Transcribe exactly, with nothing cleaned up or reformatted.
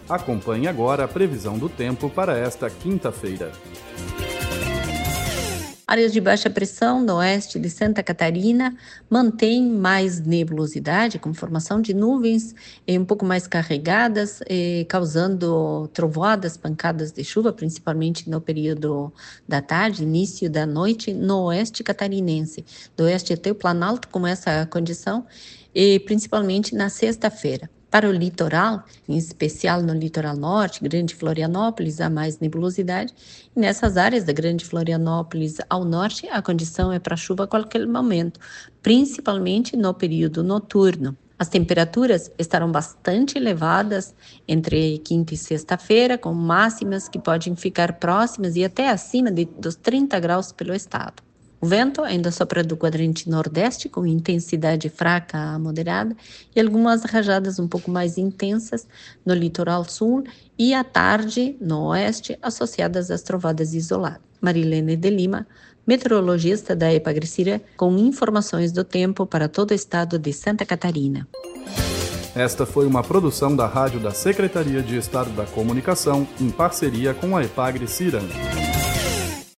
Acompanhe agora a previsão do tempo para esta quinta-feira. Áreas de baixa pressão no oeste de Santa Catarina mantêm mais nebulosidade, com formação de nuvens eh, um pouco mais carregadas, eh, causando trovoadas, pancadas de chuva, principalmente no período da tarde, início da noite, no oeste catarinense. Do oeste até o Planalto, com essa condição, e principalmente na sexta-feira. Para o litoral, em especial no litoral norte, Grande Florianópolis, há mais nebulosidade. E nessas áreas da Grande Florianópolis ao norte, a condição é para chuva a qualquer momento, principalmente no período noturno. As temperaturas estarão bastante elevadas entre quinta e sexta-feira, com máximas que podem ficar próximas e até acima de, dos trinta graus pelo estado. O vento ainda sopra do quadrante nordeste com intensidade fraca a moderada e algumas rajadas um pouco mais intensas no litoral sul e à tarde no oeste associadas às trovadas isoladas. Marilene de Lima, meteorologista da Epagrecira, com informações do tempo para todo o estado de Santa Catarina. Esta foi uma produção da Rádio da Secretaria de Estado da Comunicação em parceria com a Epagrecira.